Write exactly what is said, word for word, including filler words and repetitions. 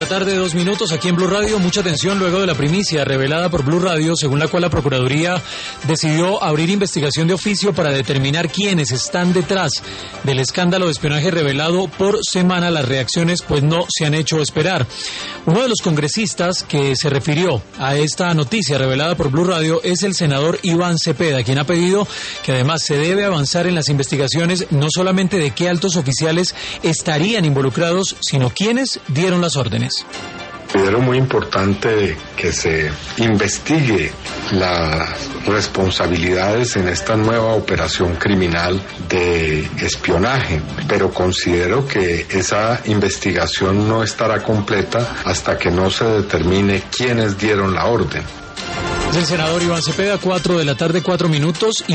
Tarde, dos minutos aquí en Blue Radio. Mucha atención luego de la primicia revelada por Blue Radio, según la cual la Procuraduría decidió abrir investigación de oficio para determinar quiénes están detrás del escándalo de espionaje revelado por semana. Las reacciones pues no se han hecho esperar. Uno de los congresistas que se refirió a esta noticia revelada por Blue Radio es el senador Iván Cepeda, quien ha pedido que además se debe avanzar en las investigaciones, no solamente de qué altos oficiales estarían involucrados, sino quiénes dieron las órdenes. Considero muy importante que se investigue las responsabilidades en esta nueva operación criminal de espionaje, pero considero que esa investigación no estará completa hasta que no se determine quiénes dieron la orden. Es el senador Iván Cepeda, cuatro de la tarde, cuatro minutos.